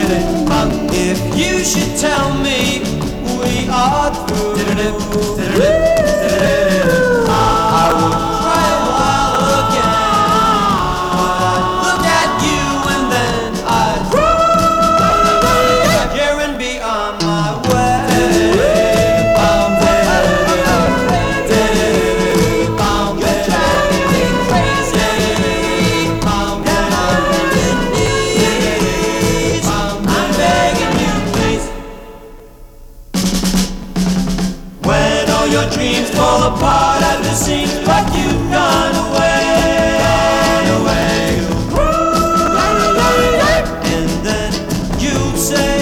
If you should tell me we are through, I would cry a while again. But I'd look at you and then I'd here and be on my way. You're driving me crazy. I'm begging you, please. When all your dreams fall apart and it seems like you've gone away, and then you'd say